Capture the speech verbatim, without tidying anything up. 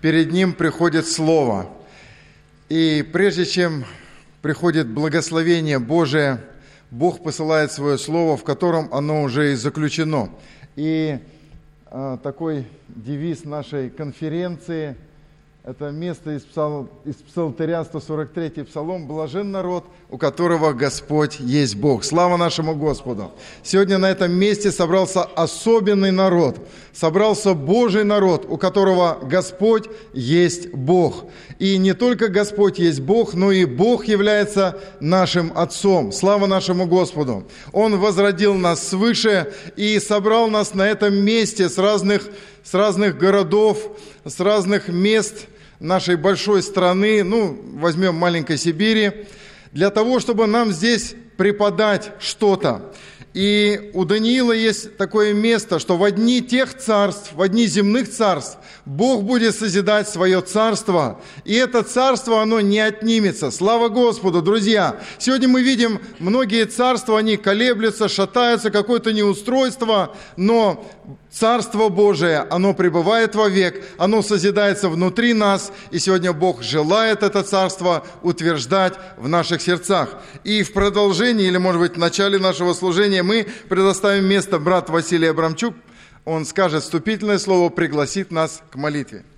перед Ним приходит Слово. И прежде чем приходит благословение Божие, Бог посылает Свое Слово, в котором оно уже и заключено. И а, такой девиз нашей конференции – это место из, псал... из Псалтыря, сто сорок третий Псалом. «Блажен народ, у которого Господь есть Бог». Слава нашему Господу! Сегодня на этом месте собрался особенный народ. Собрался Божий народ, у которого Господь есть Бог. И не только Господь есть Бог, но и Бог является нашим Отцом. Слава нашему Господу! Он возродил нас свыше и собрал нас на этом месте с разных, с разных городов, с разных мест нашей большой страны, ну, возьмем маленькой Сибири, для того, чтобы нам здесь преподать что-то. И у Даниила есть такое место, что в дни тех царств, в дни земных царств, Бог будет созидать свое царство, и это царство, оно не отнимется. Слава Господу, друзья! Сегодня мы видим, многие царства, они колеблются, шатаются, какое-то неустройство, но Царство Божие, оно пребывает вовек, оно созидается внутри нас, и сегодня Бог желает это царство утверждать в наших сердцах. И в продолжении, или, может быть, в начале нашего служения мы предоставим место брату Василию Абрамчук. Он скажет вступительное слово, пригласит нас к молитве.